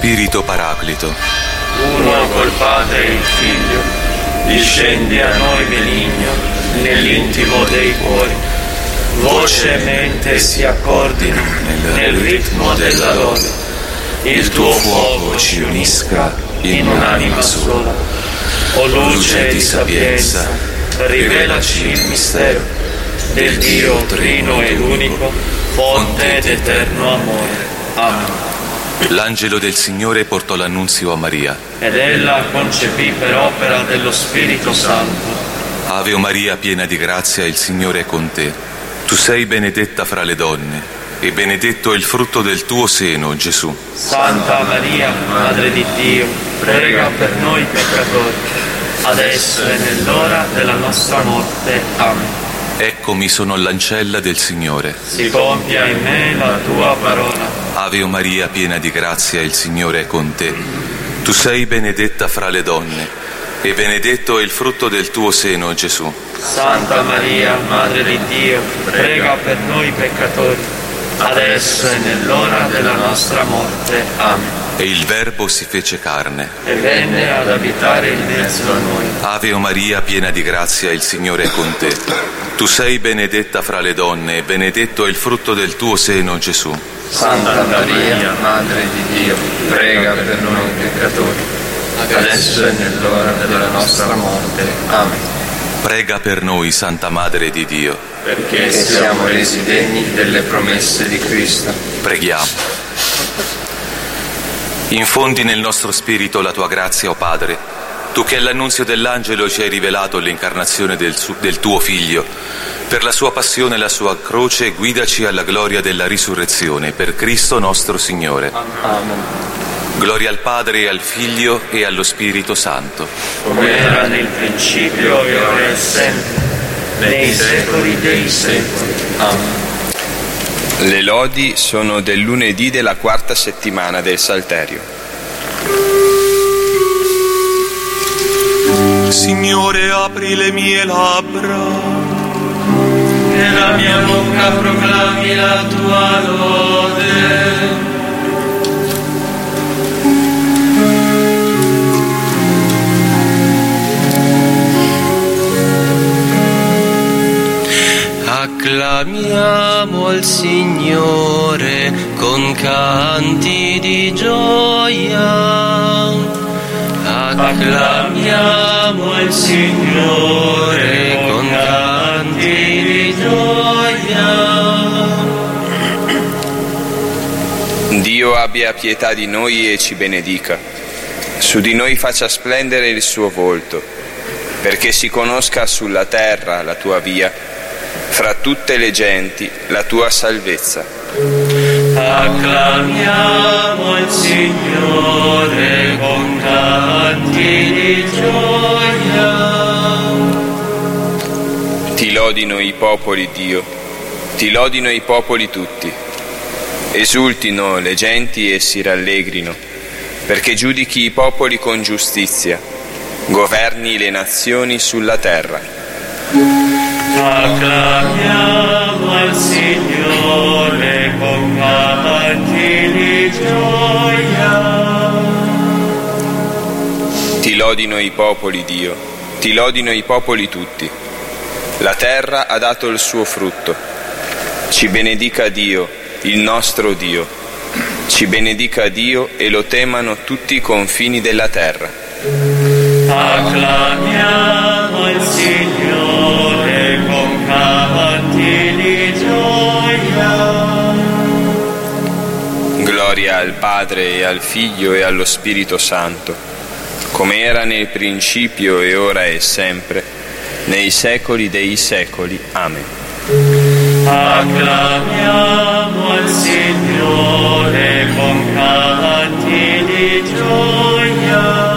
Spirito Paraclito, uno col Padre e il Figlio, discendi a noi benigno nell'intimo dei cuori, voce e mente si accordino nel ritmo della lode, il tuo fuoco ci unisca in un'anima sola. O luce di sapienza, rivelaci il mistero del Dio trino ed unico, fonte d'eterno amore. Amen. L'angelo del Signore portò l'annunzio a Maria. Ed ella concepì per opera dello Spirito Santo. Ave o Maria, piena di grazia, il Signore è con te. Tu sei benedetta fra le donne, e benedetto è il frutto del tuo seno, Gesù. Santa Maria, Madre di Dio, prega per noi peccatori, adesso e nell'ora della nostra morte. Amen. Eccomi, sono l'ancella del Signore. Si compia in me la tua parola. Ave o Maria, piena di grazia, il Signore è con te. Tu sei benedetta fra le donne, e benedetto è il frutto del tuo seno, Gesù. Santa Maria, Madre di Dio, prega per noi peccatori, adesso e nell'ora della nostra morte. Amen. E il Verbo si fece carne e venne ad abitare in mezzo a noi. Ave o Maria, piena di grazia, il Signore è con te. Tu sei benedetta fra le donne, e benedetto è il frutto del tuo seno, Gesù. Santa Maria, Madre di Dio, prega per noi peccatori, adesso e nell'ora della nostra morte. Amen. Prega per noi, Santa Madre di Dio, perché siamo resi degni delle promesse di Cristo. Preghiamo. Infondi nel nostro spirito la tua grazia, o Padre, tu che all'annunzio dell'angelo ci hai rivelato l'incarnazione del tuo Figlio. Per la sua passione e la sua croce guidaci alla gloria della risurrezione, per Cristo nostro Signore. Amen. Gloria al Padre e al Figlio e allo Spirito Santo. Come era nel principio e ora e sempre, nei secoli dei secoli. Amen. Le lodi sono del lunedì della quarta settimana del Salterio. Signore, apri le mie labbra, e la mia bocca proclami la tua lode. Acclamiamo il Signore con canti di gioia. Acclamiamo il Signore con canti di gioia. Dio abbia pietà di noi e ci benedica. Su di noi faccia splendere il suo volto, perché si conosca sulla terra la tua via, fra tutte le genti la tua salvezza. Acclamiamo il Signore con canti di gioia. Ti lodino i popoli, Dio, ti lodino i popoli tutti. Esultino le genti e si rallegrino, perché giudichi i popoli con giustizia, governi le nazioni sulla terra. Acclamiamo al Signore con canti di gioia. Ti lodino i popoli, Dio, ti lodino i popoli tutti. La terra ha dato il suo frutto. Ci benedica Dio, il nostro Dio. Ci benedica Dio e lo temano tutti i confini della terra. Acclamiamo il Signore con canti di gioia. Gloria al Padre e al Figlio e allo Spirito Santo, come era nel principio e ora e sempre, nei secoli dei secoli. Amen. Acclamiamo al Signore con canti di gioia.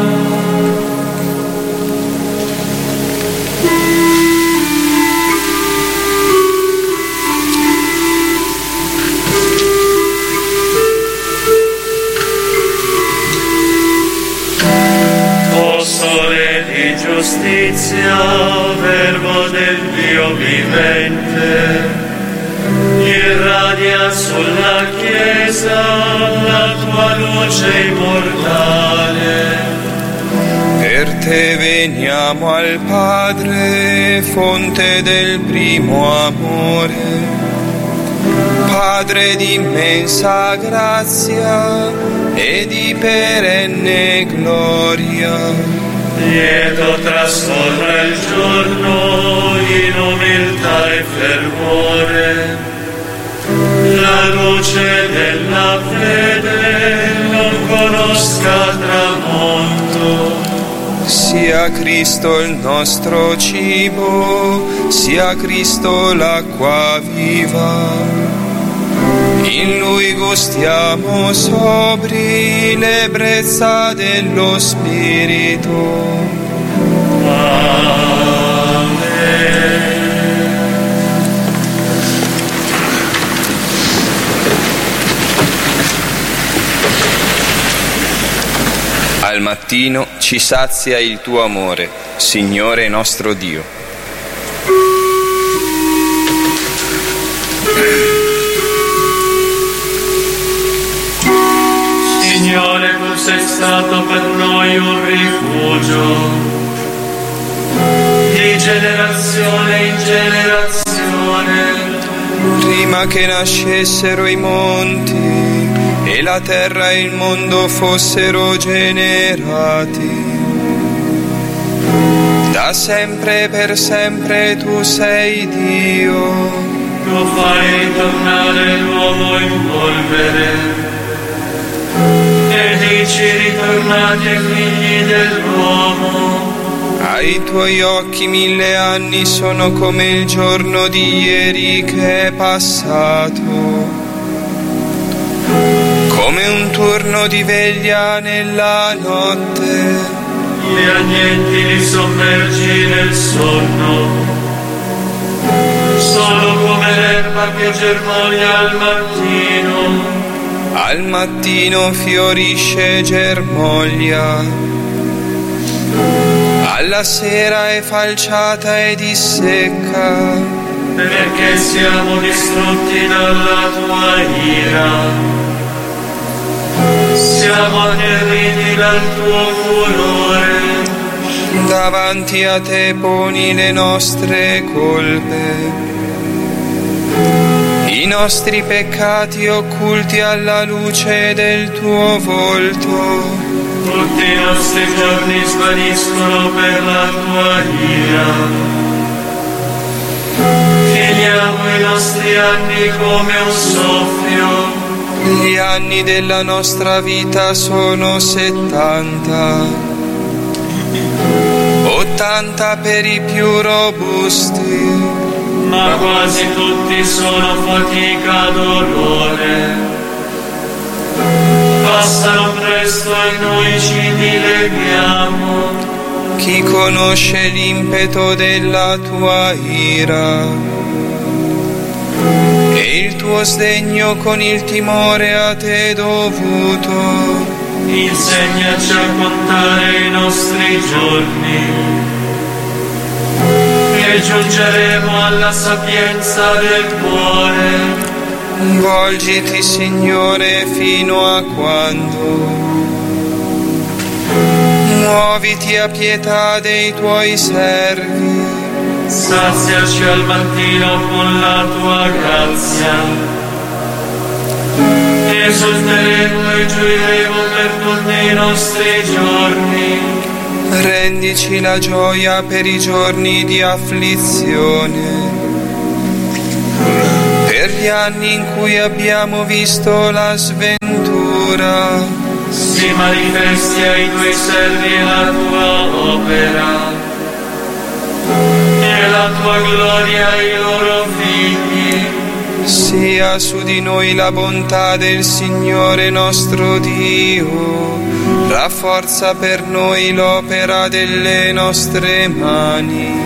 Sole di giustizia, verbo del Dio vivente, irradia sulla Chiesa la tua tua luce immortale. Per te veniamo al Padre, fonte del primo amore. Padre di immensa grazia e di perenne gloria. Lieto trascorre il giorno in umiltà e fervore. La luce della fede non conosca tramonto. Sia Cristo il nostro cibo, sia Cristo l'acqua viva. In Lui gustiamo sobri l'ebbrezza dello Spirito. Al mattino ci sazia il tuo amore, Signore nostro Dio. Signore, tu sei stato per noi un rifugio, di generazione in generazione. Prima che nascessero i monti e la terra e il mondo fossero generati, da sempre e per sempre tu sei Dio. Tu fai ritornare l'uomo in polvere e dici: ritornate figli dell'uomo. Ai tuoi occhi 1000 anni sono come il giorno di ieri che è passato, come un turno di veglia nella notte. Gli agnelli li sommergi nel sonno, sono come l'erba che germoglia al mattino. Al mattino fiorisce e germoglia, alla sera è falciata e dissecca. Perché siamo distrutti dalla tua ira, siamo atterriti dal tuo furore. Davanti a te poni le nostre colpe, i nostri peccati occulti alla luce del tuo volto. Tutti i nostri giorni svaniscono per la tua ira. Finiamo i nostri anni come un soffio. Gli anni della nostra vita sono 70, 80 per i più robusti, ma quasi tutti sono fatica, dolore. Passano presto e noi ci dileghiamo. Chi conosce l'impeto della tua ira e il tuo sdegno con il timore a te dovuto? Insegnaci a contare i nostri giorni e giungeremo alla sapienza del cuore. Volgiti, Signore, fino a quando? Muoviti a pietà dei tuoi servi. Saziaci al mattino con la tua grazia. Esulteremo e gioiremo per tutti i nostri giorni. Rendici la gioia per i giorni di afflizione, per gli anni in cui abbiamo visto la sventura. Si manifesti ai tuoi servi la tua opera e la tua gloria ai loro figli. Sia su di noi la bontà del Signore nostro Dio, rafforza per noi l'opera delle nostre mani.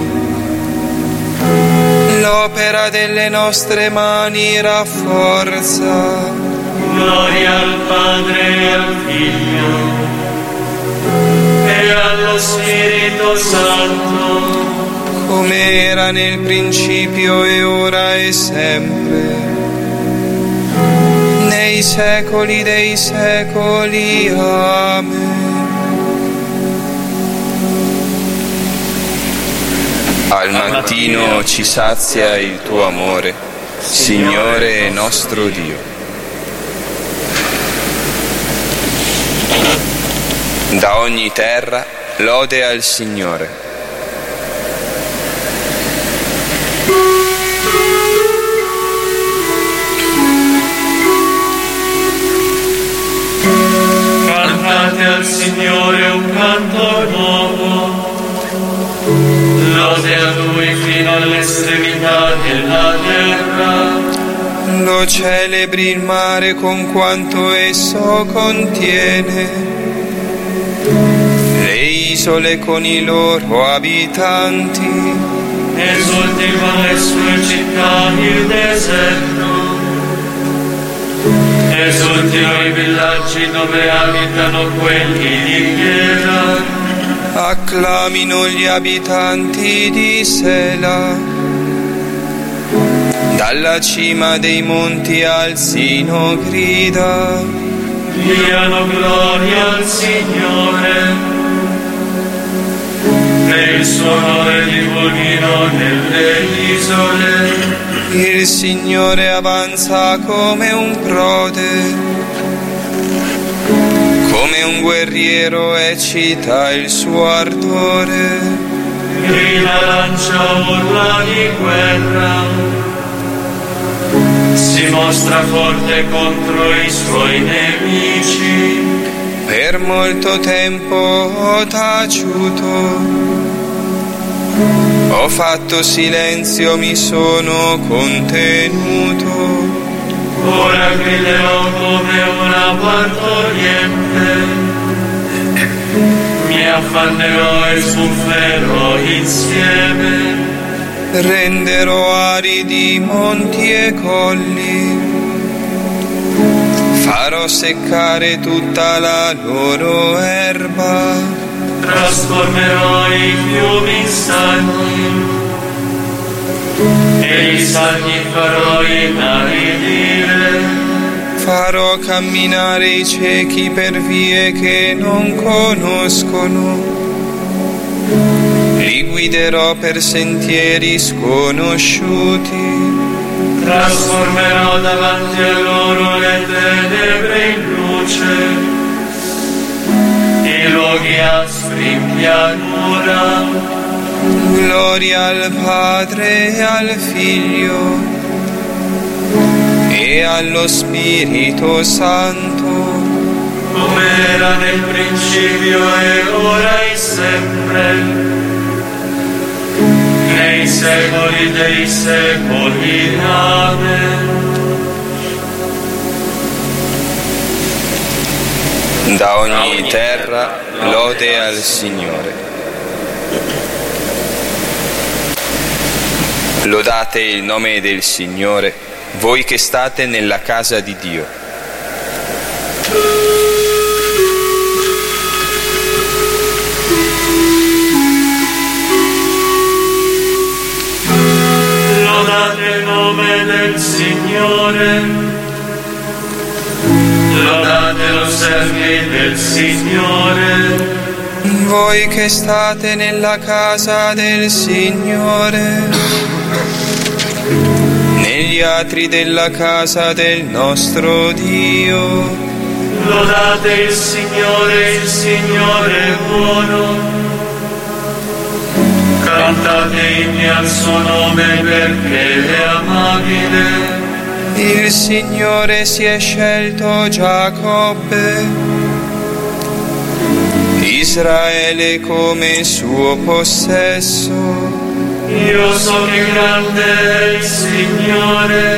L'opera delle nostre mani rafforza. Gloria al Padre e al Figlio e allo Spirito Santo, come era nel principio e ora e sempre, nei secoli dei secoli. Amen. Al mattino ci sazia il tuo amore, Signore nostro Dio. Da ogni terra lode al Signore. Cantate al Signore un canto nuovo. Lode a Lui fino all'estremità della terra. Lo celebri il mare con quanto esso contiene, le isole con i loro abitanti. Esulti con le sue città il deserto. Esultino i villaggi dove abitano quelli di pietra. Acclamino gli abitanti di Sela. Dalla cima dei monti alzino grida. Diano gloria al Signore. E il suo nome divulghino nelle isole. Il Signore avanza come un prode. Come un guerriero eccita il suo ardore. Grida, lancia urla di guerra. Si mostra forte contro i suoi nemici. Per molto tempo ho taciuto. Ho fatto silenzio, mi sono contenuto. Ora griderò come una partoriente, mi affannerò e sbufferò insieme. Renderò aridi monti e colli, farò seccare tutta la loro erba. Trasformerò i fiumi in stagni, e i stagni farò inaridire. Farò camminare i ciechi per vie che non conoscono. Li guiderò per sentieri sconosciuti. Trasformerò davanti a loro le tenebre in luce, i luoghi aspri in pianura. Gloria al Padre e al Figlio e allo Spirito Santo, come era nel principio e ora e sempre, nei secoli dei secoli. Amen. Da ogni terra lode al Signore. Lodate il nome del Signore, voi che state nella casa di Dio. Lodate il nome del Signore, lodatelo servi del Signore. Voi che state nella casa del Signore, negli atri della casa del nostro Dio. Lodate il Signore è buono. Cantate inni al suo nome perché è amabile. Il Signore si è scelto Giacobbe, Israele come suo possesso. Io so che grande è il Signore,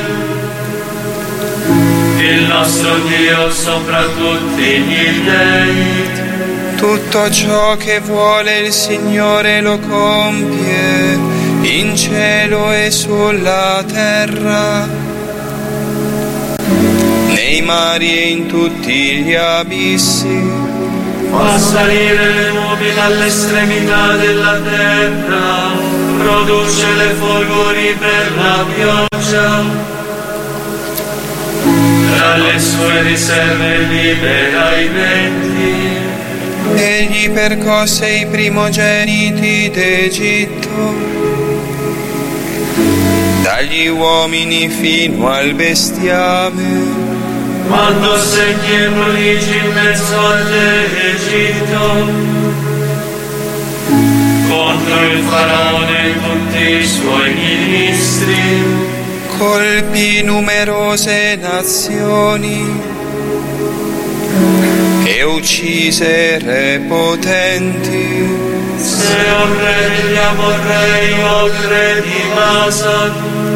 il nostro Dio sopra tutti gli dei. Tutto ciò che vuole il Signore lo compie, in cielo e sulla terra, nei mari e in tutti gli abissi. Fa salire le nubi dall'estremità della terra, produce le folgori per la pioggia. dalle sue riserve libera i venti. Egli percosse i primogeniti d'Egitto, dagli uomini fino al bestiame. Mandò segni e prodigi in mezzo all'Egitto, contro il faraone e tutti i suoi ministri. Colpì numerose nazioni e uccise re potenti. Seon re degli Amorrei, Og re di Basan,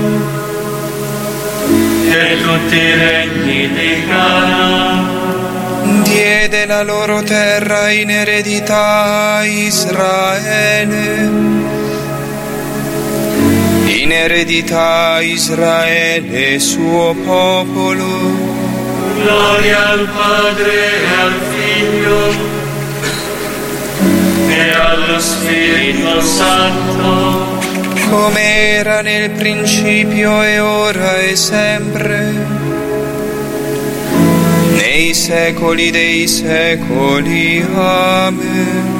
e tutti i regni di Canaan. Diede la loro terra in eredità a Israele. In eredità a Israele suo popolo. Gloria al Padre e al Figlio e allo Spirito Santo, come era nel principio e ora e sempre, nei secoli dei secoli. Amen.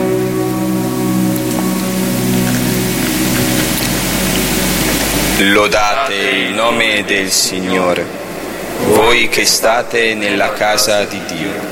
Lodate il nome del Signore, voi che state nella casa di Dio.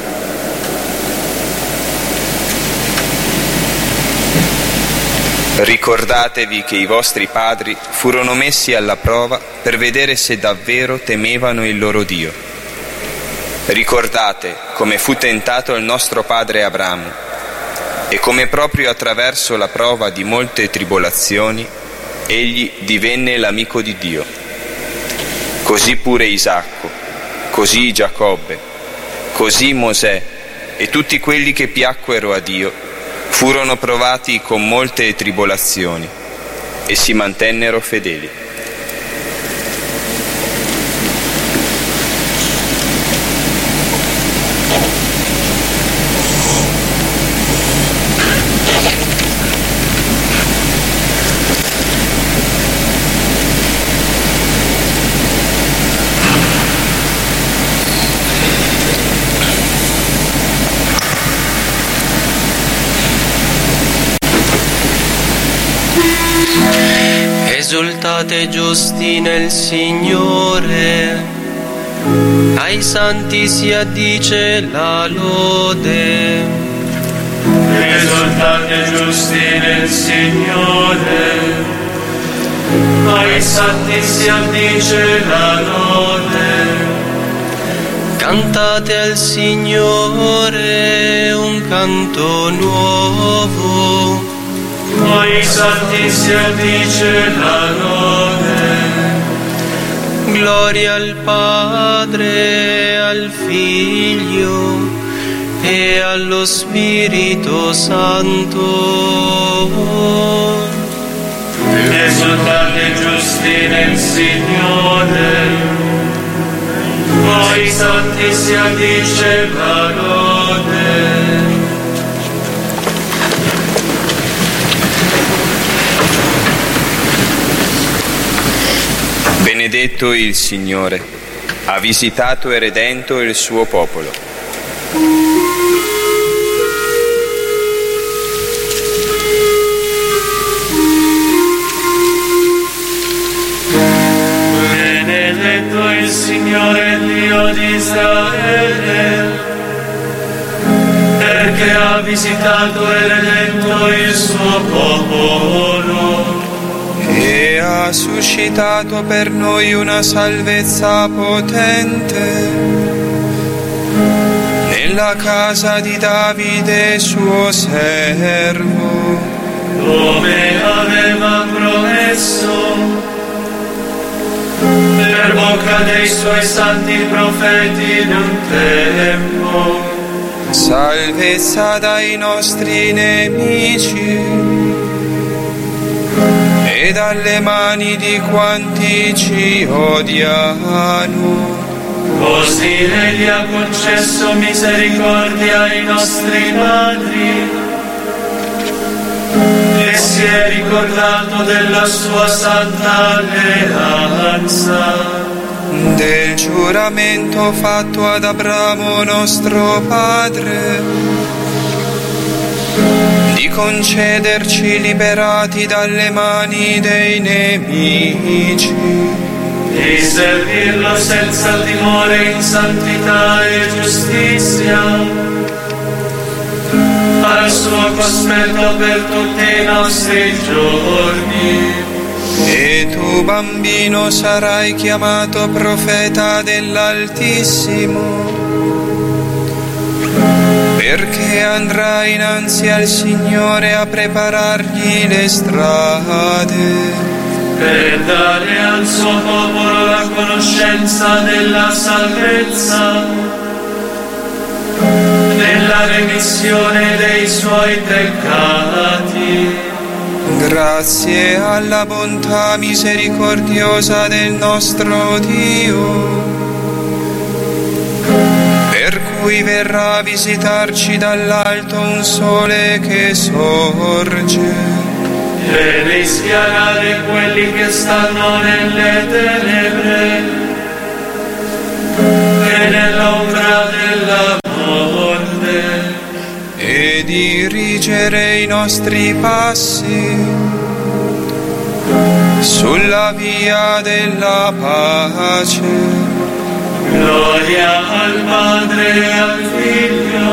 Ricordatevi che i vostri padri furono messi alla prova per vedere se davvero temevano il loro Dio. Ricordate come fu tentato il nostro padre Abramo e come proprio attraverso la prova di molte tribolazioni egli divenne l'amico di Dio. Così pure Isacco, così Giacobbe, così Mosè e tutti quelli che piacquero a Dio furono provati con molte tribolazioni e si mantennero fedeli. Esultate giusti nel Signore, ai santi si addice la lode. Esultate giusti nel Signore, ai santi si addice la lode. Cantate al Signore un canto nuovo, ai santi si addice la lode. Gloria al Padre, al Figlio e allo Spirito Santo. Esultate giusti nel Signore, ai santi si addice la lode. Benedetto il Signore, ha visitato e redento il suo popolo. Benedetto il Signore Dio di Israele, perché ha visitato e redento il suo popolo e ha suscitato per noi una salvezza potente nella casa di Davide suo servo, come aveva promesso per bocca dei suoi santi profeti in un tempo. Salvezza dai nostri nemici e dalle mani di quanti ci odiano. Così Egli ha concesso misericordia ai nostri padri e si è ricordato della sua santa alleanza, del giuramento fatto ad Abramo nostro padre, di concederci, liberati dalle mani dei nemici, di servirlo senza timore in santità e giustizia, al suo cospetto per tutti i nostri giorni. E tu, bambino, sarai chiamato profeta dell'Altissimo, perché andrai innanzi al Signore a preparargli le strade, per dare al suo popolo la conoscenza della salvezza, nella remissione dei suoi peccati. Grazie alla bontà misericordiosa del nostro Dio, per cui verrà a visitarci dall'alto un sole che sorge, per rischiarare quelli che stanno nelle tenebre e nell'ombra della morte, e dirigere i nostri passi sulla via della pace. Gloria al Padre e al Figlio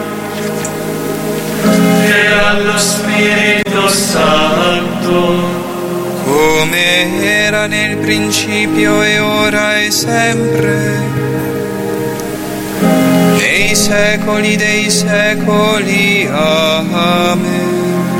e allo Spirito Santo, come era nel principio e ora e sempre, nei secoli dei secoli. Amen.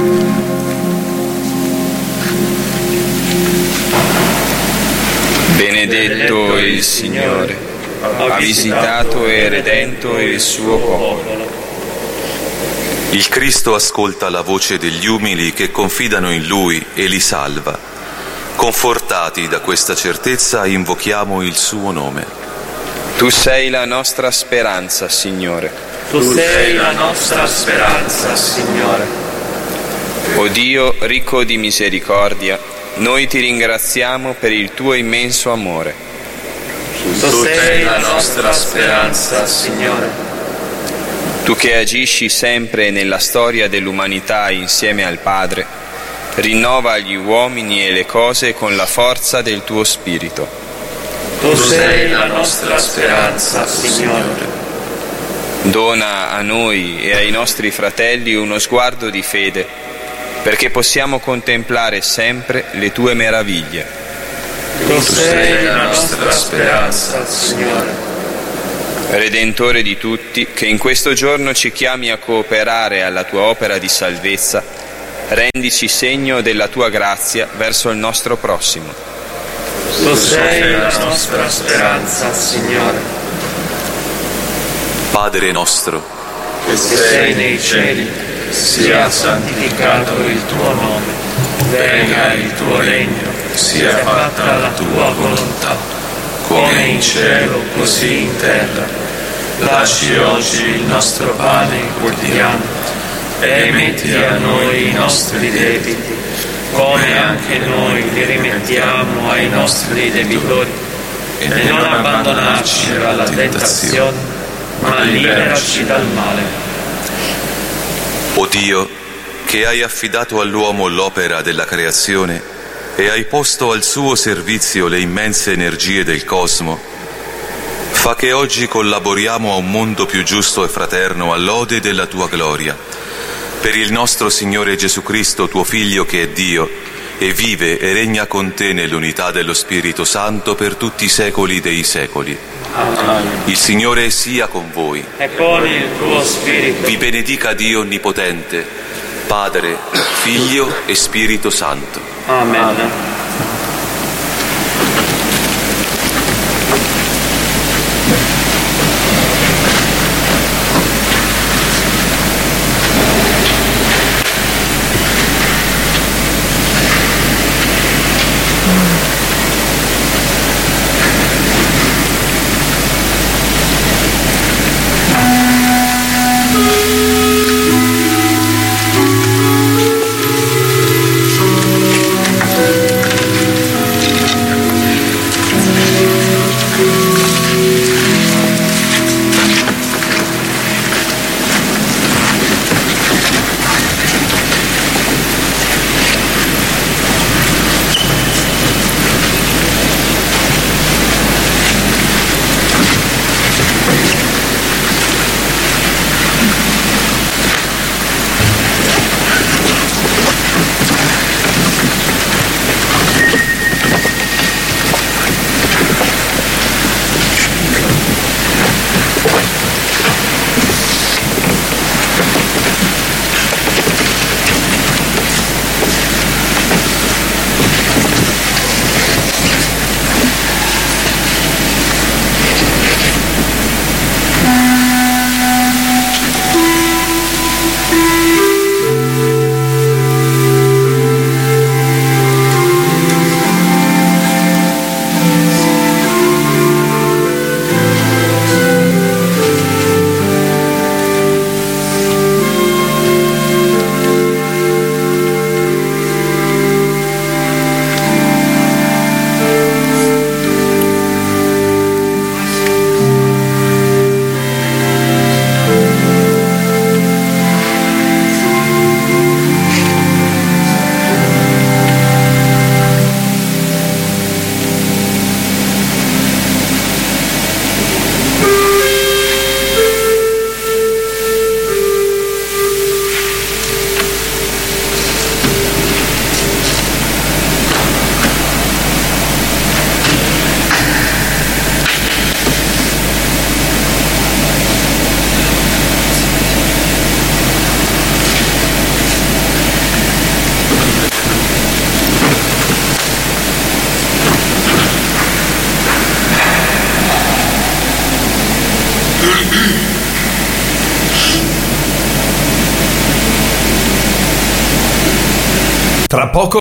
Benedetto il Signore, ha visitato e redento il suo popolo. Il Cristo ascolta la voce degli umili che confidano in Lui e li salva. Confortati da questa certezza, invochiamo il suo nome. Tu sei la nostra speranza, Signore. Tu sei la nostra speranza, Signore. O Dio ricco di misericordia, noi ti ringraziamo per il tuo immenso amore. Tu sei la nostra speranza, Signore. Tu che agisci sempre nella storia dell'umanità insieme al Padre, rinnova gli uomini e le cose con la forza del tuo Spirito. Tu sei la nostra speranza, Signore. Dona a noi e ai nostri fratelli uno sguardo di fede, perché possiamo contemplare sempre le tue meraviglie. Tu sei la nostra speranza, Signore. Redentore di tutti, che in questo giorno ci chiami a cooperare alla tua opera di salvezza, rendici segno della tua grazia verso il nostro prossimo. Tu sei la nostra speranza, Signore. Padre nostro, che sei nei cieli, sia santificato il tuo nome, venga il tuo regno, sia fatta la tua volontà, come in cielo così in terra. Dacci oggi il nostro pane quotidiano e rimetti a noi i nostri debiti, come anche noi li rimettiamo ai nostri debitori, e non abbandonarci alla tentazione, ma liberaci dal male. o Dio, che hai affidato all'uomo l'opera della creazione e hai posto al suo servizio le immense energie del cosmo, fa che oggi collaboriamo a un mondo più giusto e fraterno all'ode della tua gloria. Per il nostro Signore Gesù Cristo, tuo Figlio, che è Dio, e vive e regna con te nell'unità dello Spirito Santo per tutti i secoli dei secoli. Amen. Il Signore sia con voi. E con il tuo spirito. Vi benedica Dio Onnipotente, Padre, Figlio e Spirito Santo. Amen. Tra poco